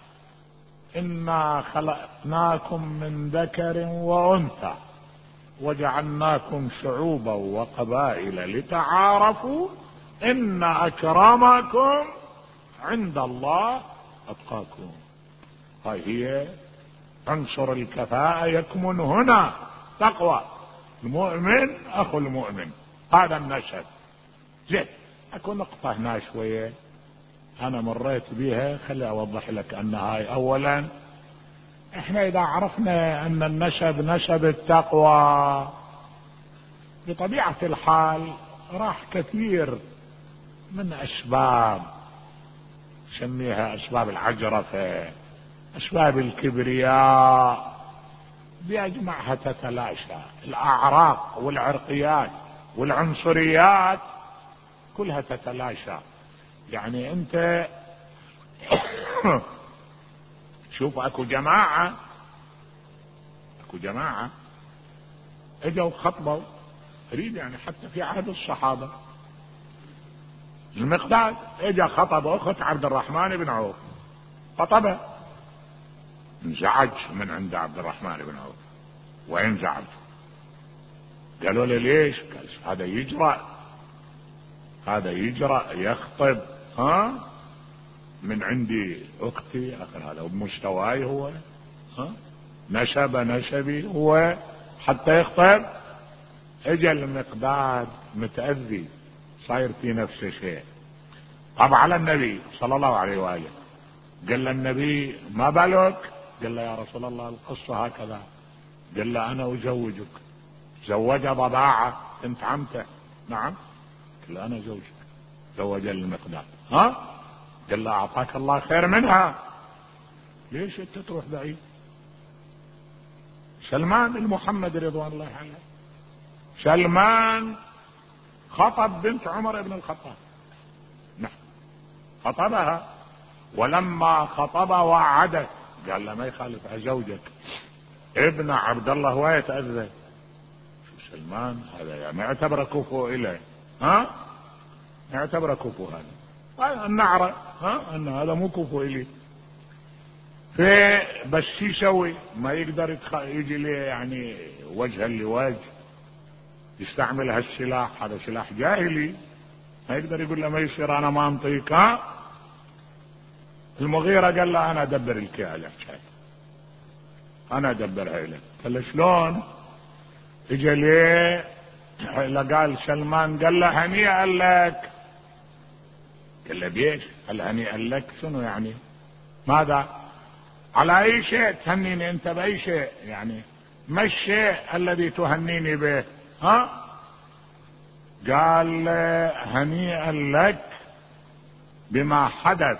S1: إنا خلقناكم من ذكر وأنثى وجعلناكم شعوبا وقبائل لتعارفوا إن أكرمكم عند الله أتقاكم. هاي هي عنصر الكفاءة يكمن هنا، تقوى المؤمن أخو المؤمن. هذا النسب. زين، أكو نقطة هنا شوية أنا مريت بها، خلي أوضح لك أن هاي أولا إحنا إذا عرفنا أن النسب نسب التقوى، بطبيعة الحال راح كثير من أسباب سميها أسباب العجرفة، أسباب الكبرياء، بأجمعها تتلاشى. الأعراق والعرقيات والعنصريات كلها تتلاشى. يعني أنت شوف، أكو جماعة أكو جماعة اجوا خطبوا، أريد يعني حتى في عهد الصحابة، المقداد اجا خطب أخت عبد الرحمن بن عوف، خطبه، انزعج من عند عبد الرحمن بن عوف. وين زعج؟ قالوا له ليش؟ قال هذا يجرأ، هذا يجرأ يخطب ها من عندي اختي، اخر هذا بمستواي هو، ها نسب نسبي هو حتى يخطب. اجى المقداد متأذي، صاير في نفس الشيء، طب على النبي صلى الله عليه وآله. قال له النبي ما بالك؟ قال له يا رسول الله القصة هكذا. قال له أنا أزوجك. زوج ضباعة بنت عمته. نعم. قال له أنا زوجك. زوج المقداد. ها قال له أعطاك الله خير منها، ليش أنت تروح بعيد؟ سلمان المحمد رضوان الله عنه، سلمان خطب بنت عمر بن الخطاب. نعم خطبها، ولما خطب وعدت قال له ما يخالف أزوجك. ابن عبد الله هو يتأذى. شو سلمان هذا ما يعتبر كفو إليه، ها يعتبر كفو، هذا النعرة، ها ان هذا مو كفو إليه. في بس شو يسوي؟ ما يقدر يتخ... يجي لي يعني وجها لوجه يستعمل هالسلاح، هذا سلاح جاهلي، ما يقدر يقول له ما يصير انا ما انطيك. ها المغيرة قال له انا ادبر لك يا انا ادبرها لك. قال له شلون؟ اجى ليه؟ قال سلمان قال له هنيئا لك. قال له بيش؟ قال هنيئا لك شنو يعني؟ ماذا؟ على اي شيء تهنيني انت؟ باي شيء يعني؟ ما الشيء الذي تهنيني به؟ ها قال هنيئا لك بما حدث.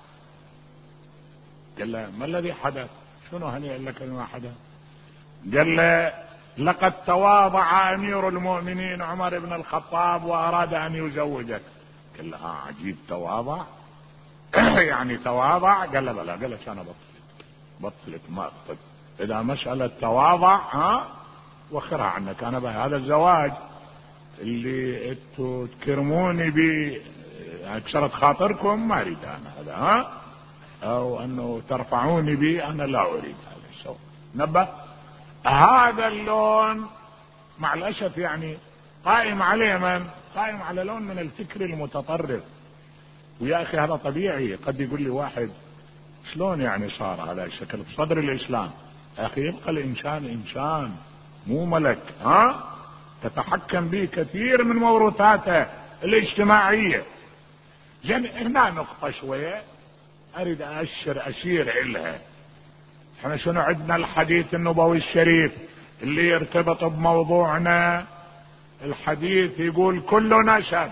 S1: قال له ما الذي حدث؟ شنو هنيئا لك بما حدث؟ قال له لقد تواضع امير المؤمنين عمر بن الخطاب واراد ان يزوجك. قال له اه عجيب تواضع يعني تواضع؟ قال له بلى. قال له انا بطلت بطلت ما اقصد اذا مسألة تواضع ها وخرها عنك. انا بهذا الزواج اللي انتوا تكرموني به كسرت خاطركم ما اريد انا هذا، ها، او انه ترفعوني به انا لا اريد هذا الشيء. نبه هذا اللون مع الاسف يعني قائم عليه من؟ قائم على لون من الفكر المتطرف. ويا اخي هذا طبيعي. قد يقول لي واحد شلون يعني صار هذا الشكل في صدر الاسلام؟ يا اخي يبقى الانسان انسان مو ملك، ها، تتحكم به كثير من موروثاته الاجتماعيه. زين هنا نقطه شويه اريد اشر اشير الها. احنا شنو عندنا؟ الحديث النبوي الشريف اللي يرتبط بموضوعنا. الحديث يقول كل نسب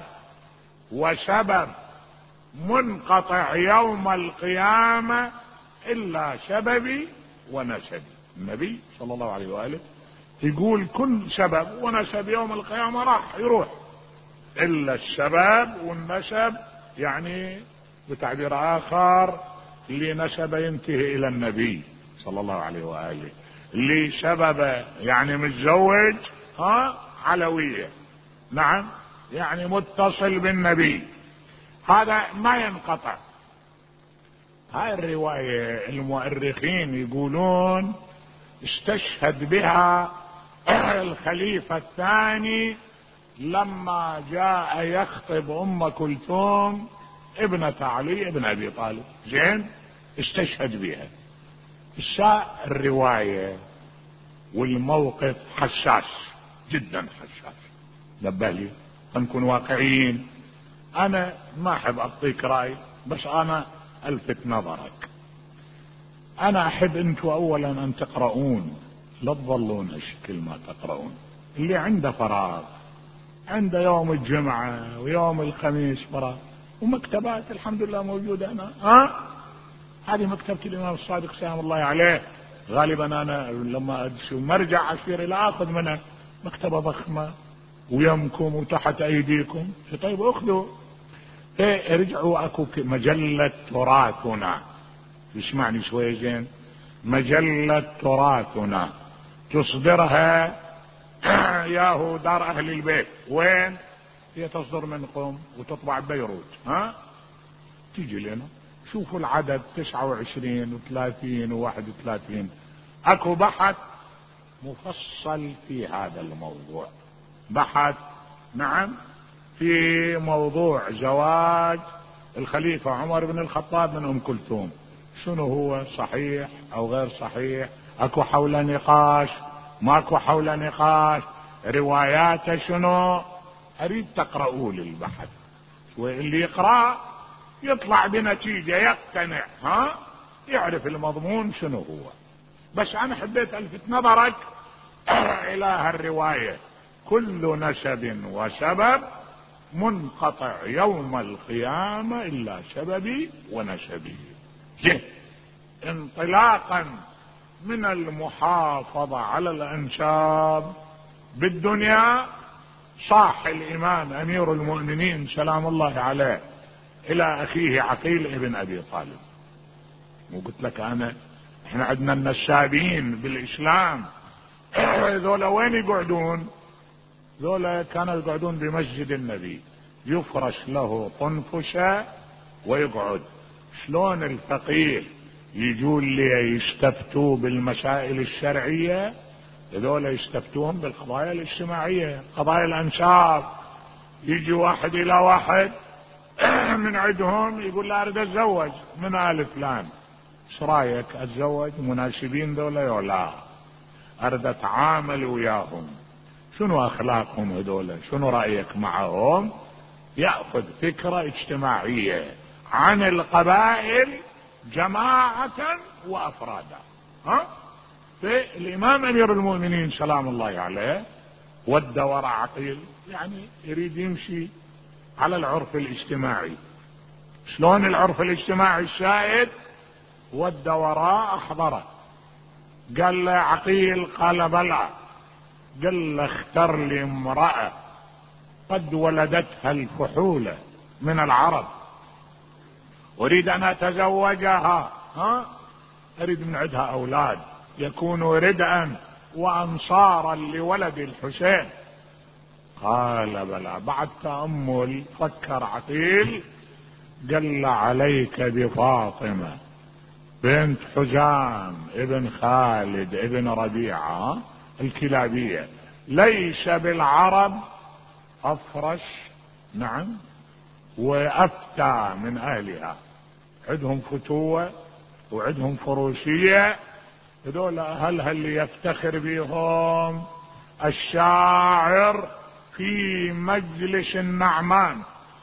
S1: وسبب منقطع يوم القيامة إلا سببي ونسبي. النبي صلى الله عليه وآله يقول كل سبب ونسب يوم القيامة راح يروح إلا السبب والنسب، يعني بتعبير آخر اللي نسب ينتهي إلى النبي صلى الله عليه وآله، اللي سبب يعني متزوج، ها، علوية، نعم، يعني متصل بالنبي، هذا ما ينقطع. هاي الرواية المؤرخين يقولون استشهد بها الخليفة الثاني لما جاء يخطب أم كلثوم ابنة علي ابن أبي طالب. زين استشهد بها. الشاء الرواية والموقف حساس جدا، حساس. نبه لي نكون واقعيين. انا ما احب اعطيك راي، بس انا الفت نظرك. انا احب انتم اولا ان تقرؤون، لا تظلون هالشكل ما تقرؤون. اللي عنده فراغ، عنده يوم الجمعة ويوم الخميس فراغ، ومكتبات الحمد لله موجودة هنا، ها، هذه مكتبة الامام الصادق سلام الله عليه. غالبا انا لما ادش مرجع اشير الى اخذ منها، مكتبة ضخمة ويمكم وتحت ايديكم. طيب اخذوا. ايه ارجعوا. اكو مجلة تراثنا، اسمعني شوي زين، مجلة تراثنا تصدرها ياهو دار اهل البيت. وين هي؟ تصدر من قم وتطبع ببيروت، ها، تيجي لنا. شوفوا العدد تسعة وعشرين وثلاثين وواحد وثلاثين. اكو بحث مفصل في هذا الموضوع، بحث، نعم، في موضوع زواج الخليفة عمر بن الخطاب من ام كلثوم. شنو هو، صحيح او غير صحيح؟ اكو حول نقاش، ماكو حول نقاش؟ رواياته شنو؟ اريد تقرؤوا لي البحث، واللي يقرأ يطلع بنتيجة، يقتنع، ها، يعرف المضمون شنو هو. بس انا حبيت الفت نظرك الى هالرواية، كل نسب وسبب منقطع يوم القيامة الا سببي ونسبي. جه انطلاقا من المحافظة على الانساب بالدنيا، صاح الامام امير المؤمنين سلام الله عليه الى اخيه عقيل ابن ابي طالب. وقلت لك انا احنا عندنا النسابين بالاسلام ذولا وين يقعدون؟ ذولا كانوا يقعدون بمسجد النبي، يفرش له طنفشة ويقعد. شلون الفقيه يجون لي يستفتوا بالمسائل الشرعية، ذولا يستفتون بالقضايا الاجتماعية، قضايا الانساب. يجي واحد الى واحد من عندهم يقول لا اريد اتزوج من آل فلان، ايش رايك اتزوج مناسبين ذولا ولا اريد اتعامل وياهم؟ شنو اخلاقهم هذولا؟ شنو رايك معهم؟ ياخذ فكره اجتماعيه عن القبائل جماعه وافرادا. ها، فالامام امير المؤمنين سلام الله عليه ود وراء عقيل، يعني يريد يمشي على العرف الاجتماعي. شلون العرف الاجتماعي السائد؟ ود وراء احضره، قال له عقيل، قال بلى، قال له اختر لي امرأة قد ولدتها الفحولة من العرب، اريد ان اتزوجها، ها، اريد من عندها اولاد يكونوا ردءا وأنصارا لولد الحسين؟ قال بلى. بعد تأمل فكر عقيل، قال عليك بفاطمة بنت حزام ابن خالد ابن ربيعة الكلابية، ليس بالعرب أفرش، نعم، وأفتى من أهلها، عندهم فتوة وعندهم فروسية، هذول أهلها اللي يفتخر بهم الشاعر في مجلس النعمان: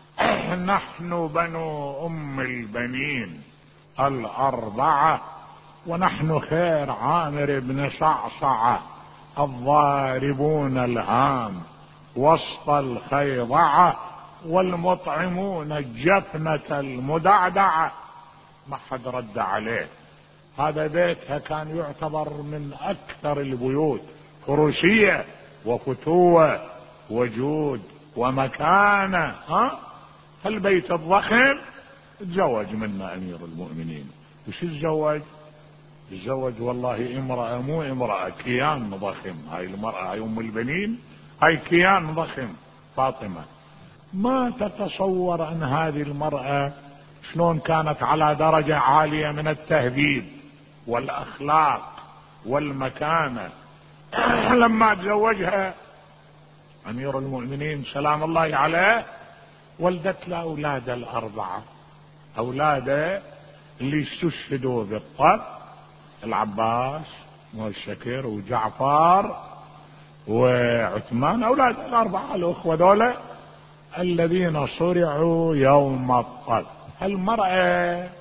S1: نحن بنو أم البنين الأربعة، ونحن خير عامر بن صعصعة، الضاربون الهام وسط الخيضعة، والمطعمون الجفنة المدعدعة. ما حد رد عليه. هذا بيتها كان يعتبر من أكثر البيوت فروسية وفتوة وجود ومكانة. ها البيت الضخم تزوج منه أمير المؤمنين. وش تزوج؟ تزوج والله امرأة، مو امرأة، كيان ضخم. هاي المرأة، هاي أم البنين، هاي كيان ضخم فاطمة. ما تتصور أن هذه المرأة شلون كانت على درجة عالية من التهذيب والأخلاق والمكانة. لما تزوجها أمير المؤمنين سلام الله عليه ولدت له أولاد الأربعة، أولاده اللي استشهدوا بالطب: العباس والشكر وجعفر وعثمان، أولاد الأربعة الأخوة دولة الذين صرعوا يوم الطب. المرأة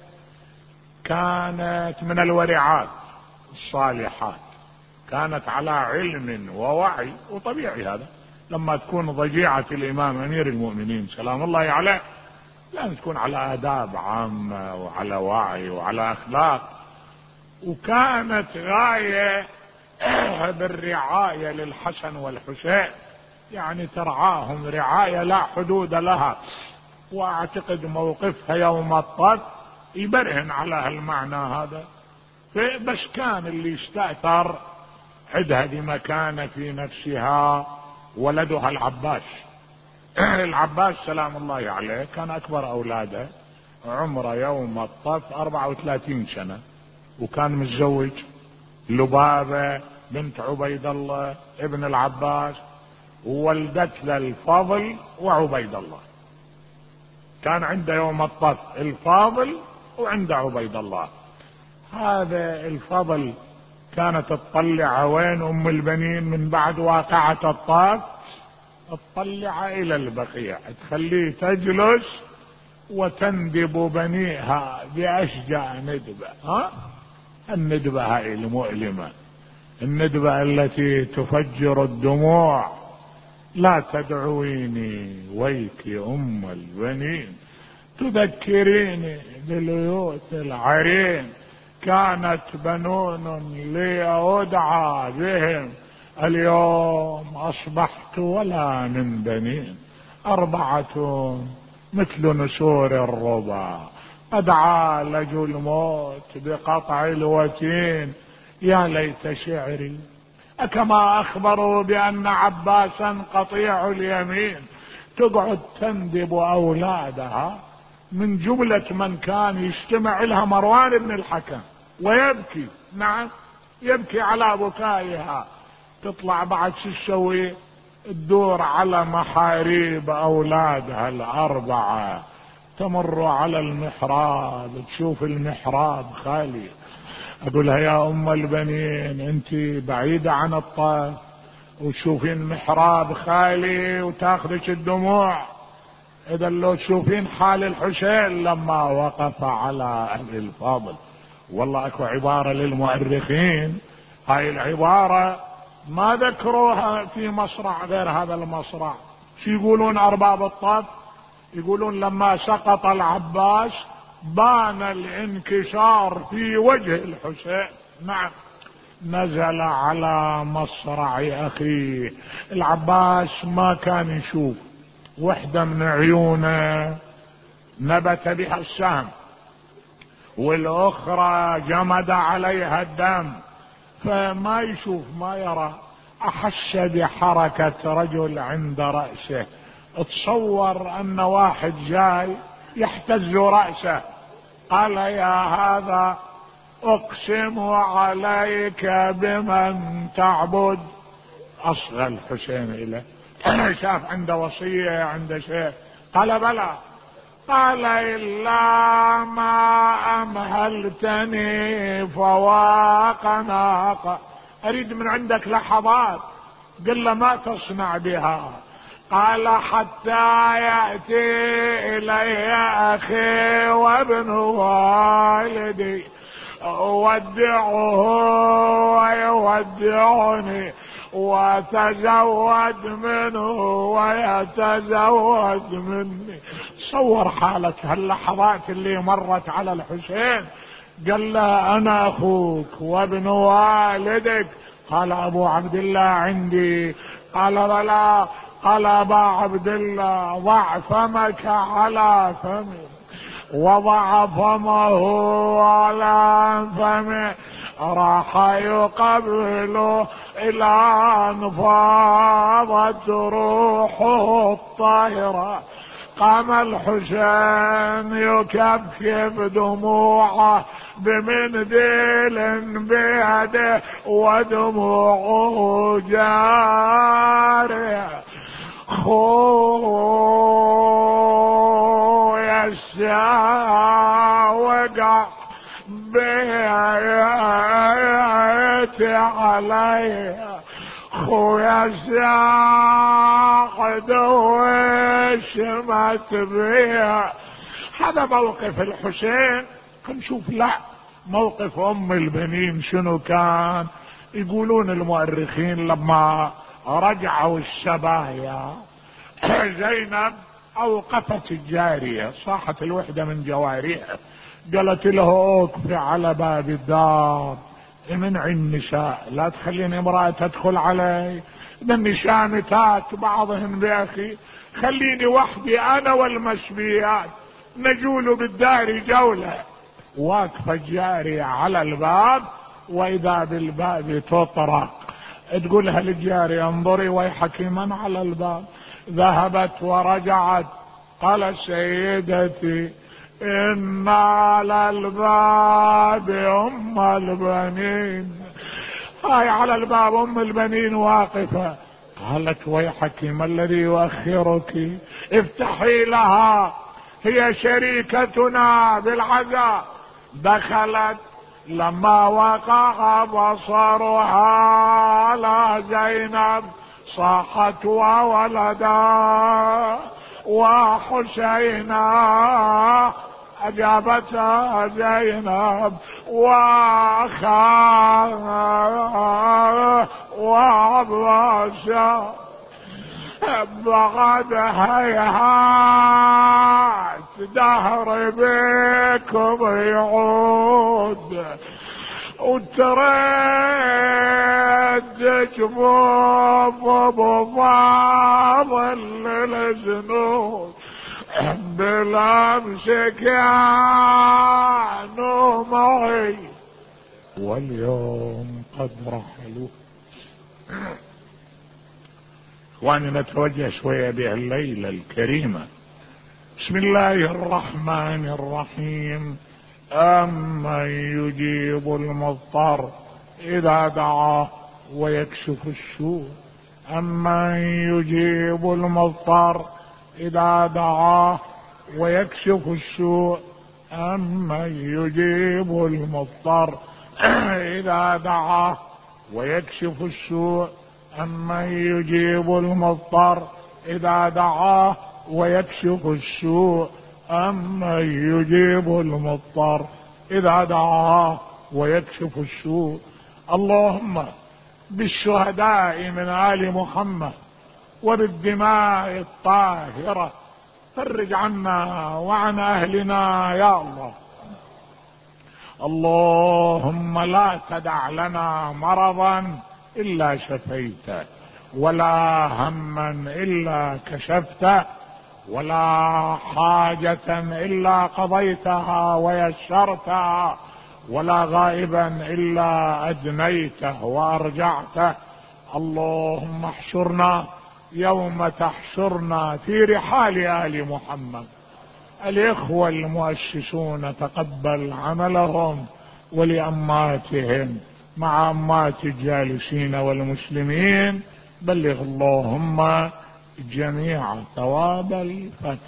S1: كانت من الورعات الصالحات، كانت على علم ووعي، وطبيعي هذا لما تكون ضجيعة الإمام أمير المؤمنين سلام الله عليه لازم تكون على آداب عامة وعلى وعي وعلى أخلاق. وكانت غاية بالرعاية للحسن والحسين، يعني ترعاهم رعاية لا حدود لها. واعتقد موقفها يوم الطب يبرهن على هالمعنى هذا. بس كان اللي استأثر عندها بمكانة في نفسها ولدها العباس. العباس سلام الله عليه كان أكبر أولاده، عمره يوم الطف أربعة وثلاثين سنة، وكان متزوج لبابة بنت عبيد الله ابن العباس، وولدت له الفاضل وعبيد الله. كان عنده يوم الطف الفاضل وعنده عبيد الله. هذا الفضل كانت تطلع وين أم البنين من بعد واقعة الطاف؟ تطلع إلى البقيع، تخليه تجلس وتندب بنيها بأشجع ندبة. ها الندبة هاي المؤلمة، الندبة التي تفجر الدموع: لا تدعويني ويك أم البنين، تذكريني بليوت العرين، كانت بنون لي أدعى بهم، اليوم أصبحت ولا من بنين، أربعة مثل نسور الربا، قد عالجوا الموت بقطع الوتين، يا ليت شعري أكما أخبروا بأن عباسا قطيع اليمين. تقعد تندب أولادها من جملة من كان يجتمع لها مروان بن الحكم ويبكي، نعم يبكي على بكائها. تطلع بعد شو تسوي؟ تدور على محاريب أولادها الأربعة، تمر على المحراب تشوف المحراب خالي، أقولها يا أم البنين أنت بعيدة عن الطاف وتشوفين المحراب خالي وتاخذك الدموع. إذا لو تشوفين حال الحسين لما وقف على أهل الفضل. والله أكو عبارة للمؤرخين، هاي العبارة ما ذكروها في مصرع غير هذا المصرع. شو يقولون أرباب الطب؟ يقولون لما سقط العباس بان الانكسار في وجه الحسين. نعم نزل على مصرع أخيه. العباس ما كان يشوف، وحدة من عيونه نبت بها السهم والأخرى جمد عليها الدم. فما يشوف ما يرى، أحس بحركة رجل عند رأسه، تصور أن واحد جاي يحتز رأسه. قال يا هذا أقسم عليك بمن تعبد. أصغى الحسين إليه، شاف عنده وصية عنده شيء. قال بلى. قال إلا ما أمهلتني فواق ناقة، أريد من عندك لحظات. قل له ما تصنع بها. قال حتى يأتي إلي أخي وابن والدي أودعه ويودعني وتزود منه ويتزود مني. تصور حالك هاللحظات اللي مرت على الحسين. قال له أنا أخوك وابن والدك. قال أبو عبد الله عندي. قال بلى. قال أبا عبد الله ضع فمك على فمي. وضع فمه على فمه، راح يقبله إلى أن فاضت روحه الطاهرة. قام الحسين يكفكف دموعه بمنديل بيده ودموعه جارية. خويا الساعة وقع بيتي عليها، خويا الساعة دوش ما تبيها. هذا موقف الحسين. نشوف لا موقف أم البنين شنو كان. يقولون المؤرخين لما رجعوا السبايا زينب أوقفت الجارية، صاحت الوحدة من جواريها، قالت له اوقفي على باب الدار، امنعي النساء، لا تخلين امرأة تدخل علي، ده النساء متات بعضهن بأخي، خليني وحدي انا والمسبيات نجول بالدار جولة. واقفة الجارية على الباب، واذا بالباب تطرق، تقولها للجارية انظري ويحك من على الباب. ذهبت ورجعت، قال سيدتي إن على الباب أم البنين، هاي على الباب أم البنين واقفة. قالت ويحك ما الذي يؤخرك، افتحي لها، هي شريكتنا بالعزاء. دخلت، لما وقع بصرها على زينب صاحت وولدا وحسينا، أجابتها زينب وأخاها وعباسا. بعد هيهات دهر بكم يعود، وتريد جفوف بفاضل للجنود بالامس كانوا معي واليوم قد رحلوا. اخواني نتوجه شوية بهالليلة الكريمة. بسم الله الرحمن الرحيم. أمن يجيب المضطر إذا دعاه ويكشف السوء، أمن يجيب المضطر إذا دعاه ويكشف السوء، أمن يجيب المضطر إذا دعاه ويكشف السوء، أمن يجيب المضطر إذا دعاه ويكشف السوء، أمن يجيب المضطر إذا دعاه ويكشف السوء. اللهم بالشهداء من آل محمد وبالدماء الطاهرة فرج عنا وعن أهلنا يا الله. اللهم لا تدع لنا مرضا إلا شفيته، ولا هما إلا كشفته، ولا حاجة إلا قضيتها ويسرتها، ولا غائبا إلا أدنيته وأرجعته. اللهم احشرنا يوم تحشرنا في رحال آل محمد. الإخوة المؤسسون تقبل عملهم، ولأماتهم مع أمات الجالسين والمسلمين بلغ اللهم جميع ثواب الفتح.